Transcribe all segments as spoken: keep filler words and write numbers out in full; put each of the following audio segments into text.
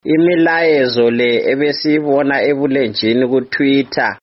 imilayezo le ebesiyibona ebulenjini ku Twitter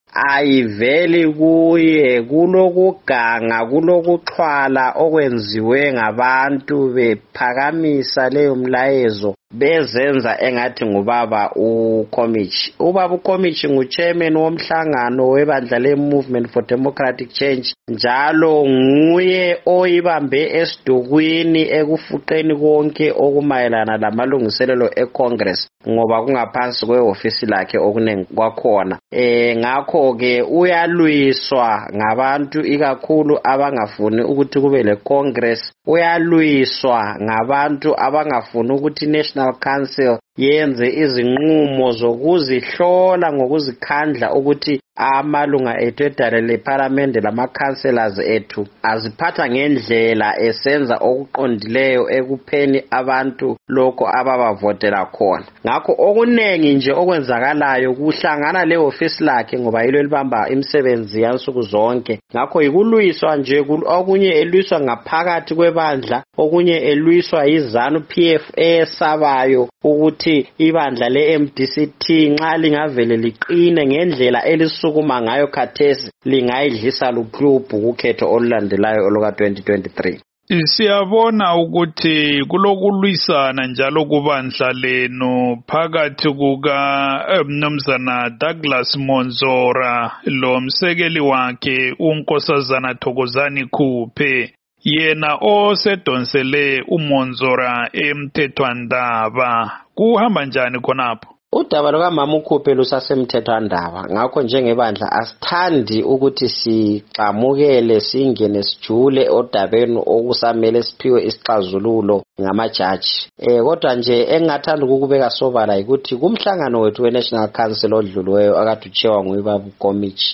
ayiveli kuye, kulokuganga kulokuxhwala okwenziwe ngabantu bephakamisa leyo mlayezo bezenza engathi ngubaba uKomichi. Ubaba uKomichi nguchairman womhlangano webandla le-Movement for Democratic Change, njalo nguye oyibambe esidukwini ekufuqeni konke okumayelana lamalungiselelo eCongress ngoba kungaphansi kweofisi lakhe okunengi kwakhona. Eh ngakho ke uyalwiswa ngabantu ikakhulu abangafuni ukuthi kube le Congress, uyalwiswa ngabantu abangafuni ukuthi National Council yenze izinqumo zokuzihlola ngokuzikhandla ukuthi amalunga ethu edale leParliament lama-councillors ethu aziphatha ngendlela esenza okuqondileyo ekupheni abantu lokho ababavotela khona. Ngakho okunengi nje okwenzakalayo kuhlangana le office lakhe ngoba yilo elibamba imisebenzi yansuku zonke. Ngakho yikulwiswa nje, okunye elwiswa ngaphakathi kwebandla, okunye elwiswa yiZanu P F esabayo ukuthi ibandla le-M D C T nxa lingavele liqine ngendlela elisukuma ngayo khathesi lingayidlisa luklubhu kukhetho olulandelayo oluka twenty twenty-three. Siyabona ukuthi kulokulwisana njalo kubandla lenu phakathi kuka Mnumzana Douglas Monzora lo msekeli wakhe uNkosazana Thokozani Khuphe, yena osedonsele uMonzora emthethwandaba. Kuhamba njani khonapho? Udaba lukaMama uKhuphe lusasemthethwandaba, ngakho njengebandla asithandi ukuthi sixamukele singene sijule odabeni okusamele siphiwe isixazululo ngamajaji. Eh kodwa nje engathanda ukubeka sobala ukuthi kumhlangano wethu weNational Council odluliweyo akade uchairwa nguyibaba uKomichi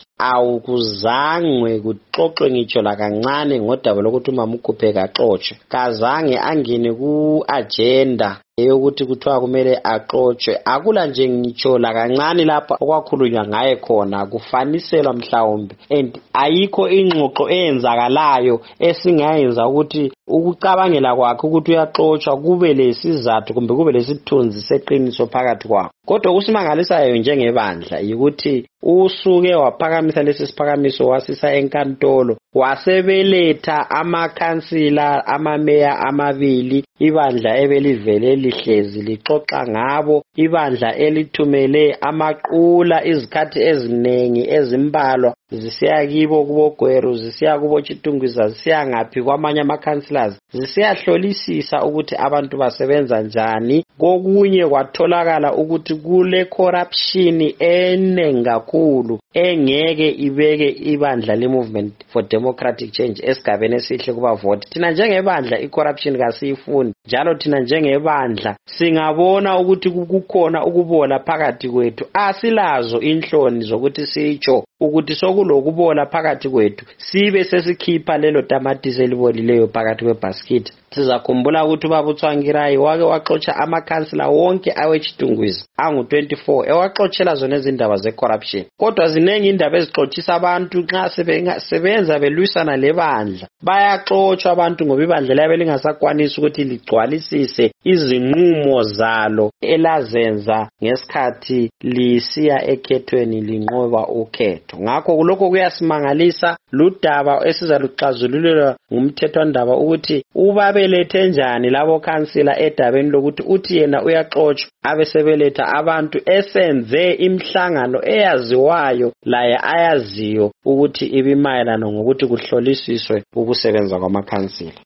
awukuzangwe kuxoxwe ngitsho la kancane ngodaba lokuthi uMama uKhuphe kaxotshe, kazange angene ku agenda eyokuthi kuthiwa kumele axotshe. Akula nje ngitsho la kancane lapha okwakhulunywa ngaye khona kufaniselwa mhlawumbe, and ayikho ingxoxo eyenzakalayo esingayenza ukuthi ukucabangela kwakhe ukuthi uyaxotsha kube lesizathu kumbe kube lesithunzi seqiniso phakathi kwakhe. Kodwa kusimangalisayo njengebandla yikuthi usuke waphakamisa lesi siphakamiso wasisa enkantolo, wasebeletha amakhansila amameya amabili, ibandla ebelivele lihlezi lixoxa ngabo, ibandla elithumele amaqula izikhathi ezinengi ezimbalwa zisiya kibo kubogweru, zisiya kubo Chitungwiza, zisiya ngaphi kwamanye amakhansillers, zisiyahlolisisa ukuthi abantu basebenza njani. Kokunye kwatholakala ukuthi kule corruption enengi kakhulu engeke ibeke ibandla le-Movement for Democratic Change esigabeni esihle kubavoti. Thina njengebandla i-corruption kasiyifuni, njalo thina njengebandla singabona ukuthi kukhona ukubola phakathi kwethu asilazo inhloni zokuthi sitsho ukuthi sokulokubola phakathi kwethu sibe sesikhipha lelo tamatisi elibolileyo phakathi kwebasket. Sizakhumbula ukuthi ubaba uTsvangirai wake waxotsha amakhansila wonke awechitungwiza angu twenty-four ewaxotshela zona izindaba ze-corruption. Kodwa zinengi indaba ezixothisa abantu nxa sebenza belwisana lebandla, bayaxotshwa abantu ngoba ibandla liyabe lingasakwanisi ukuthi ligcwalisise izinqumo zalo elazenza ngesikhathi lisiya ekhethweni linqoba ukhetho. Ngakho kulokho kuyasimangalisa ludaba esizaluxazululelwa ngumthethwandaba ukuthi ubabelethe njani labo khansila edabeni lokuthi uthi yena uyaxotshwa abesebeletha abantu esenze imhlangano eyaziwayo laye ayaziyo ukuthi ibimayelana ngokuthi kuhlolisiswe ukusebenza kwamakhansila.